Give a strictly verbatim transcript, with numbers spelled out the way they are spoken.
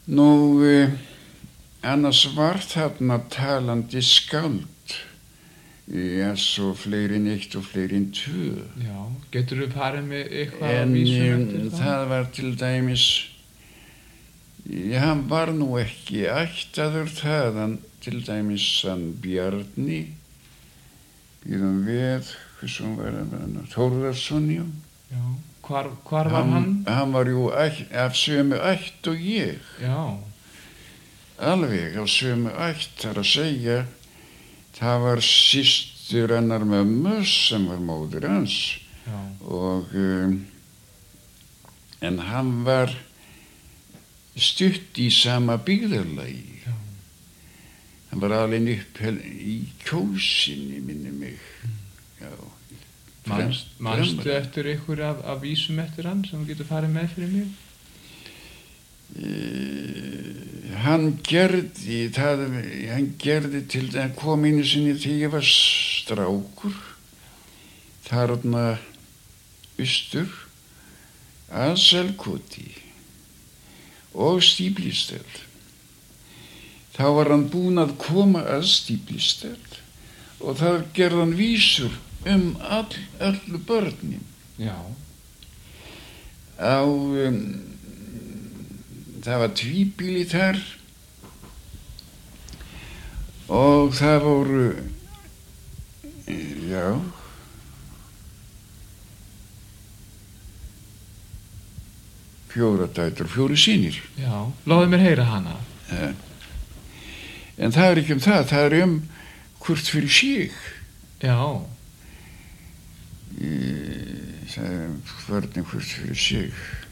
Nú, eh, annars var þarna talandi skáld, ja, svo fleiri en eitt og fleiri en tvö. Já, geturðu farið með eitthvað En vísum um, eftir það? það var til dæmis, ja, hann var nú ekki ættaður þaðan, til dæmis hann Bjarni, býðum við, hversum var hann, Þórðarsson, já. Já, hvar, hvar var hann? Hann var jú ætt, af sömu ætt og ég. Já. Alveg á sömu ætt, þar að segja, það var systur hennar mömmu sem var móðir hans. Já. Og, um, en hann var stutt í sama byggðarlagi. Já. Hann var alveg upp í Kjósinni, minni mig. Mm. Já. Manst, manstu eftir ykkur af, af vísum eftir hann sem þú getur farið með fyrir mig? Uh, hann gerði það, hann gerði til það kom einu sinni þegar ég var strákur þarna austur að Selkoti og Stíflistöð. Þá var hann búinn að koma að Stíflistöð og það gerði hann vísur um all, allu börnin. Já. Á um, það var tvíbýli þar og það voru, já, fjóra dætur, fjóri synir. Já, láðu mér heyra hana. Ja. En það er ekki um það, það er um hvort fyrir sig. Já. Í, það er um hvernig hvort fyrir sig.